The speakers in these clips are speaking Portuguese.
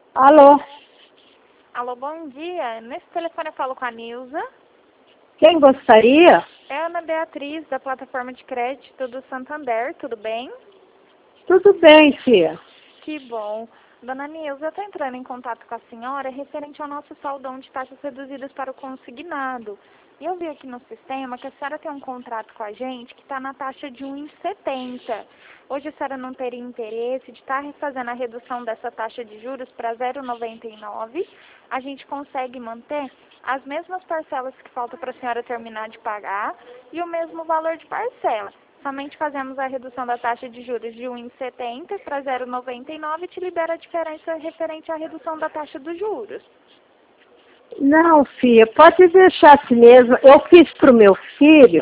Alô? Alô, bom dia. Nesse telefone eu falo com a Nilza. Quem gostaria? É a Ana Beatriz, da plataforma de crédito do Santander, tudo bem? Tudo bem, filha. Que bom. Dona Nilza, eu estou entrando em contato com a senhora referente ao nosso saldão de taxas reduzidas para o consignado. E eu vi aqui no sistema que a senhora tem um contrato com a gente que está na taxa de 1,70. Hoje a senhora não teria interesse de estar fazendo a redução dessa taxa de juros para 0,99. A gente consegue manter as mesmas parcelas que faltam para a senhora terminar de pagar e o mesmo valor de parcela. Somente fazemos a redução da taxa de juros de 1,70 para 0,99 e te libera a diferença referente à redução da taxa dos juros. Não, filha, pode deixar assim mesmo. Eu fiz para o meu filho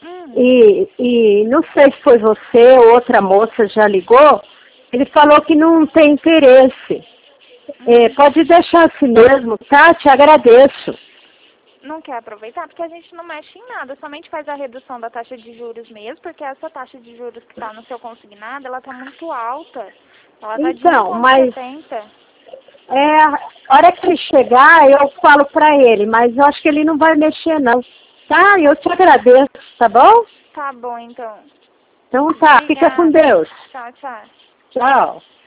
e não sei se foi você ou outra moça já ligou. Ele falou que não tem interesse. Pode deixar assim mesmo, tá? Te agradeço. Não quer aproveitar? Porque a gente não mexe em nada, somente faz a redução da taxa de juros mesmo, porque essa taxa de juros que está no seu consignado, ela está muito alta. Ela está de Então, mas 1,70. a hora que ele chegar, eu falo para ele, mas eu acho que ele não vai mexer não. Tá? Eu te agradeço, tá bom? Tá bom, então. Então tá, fica com Obrigada. Deus. Tchau, tchau. Tchau.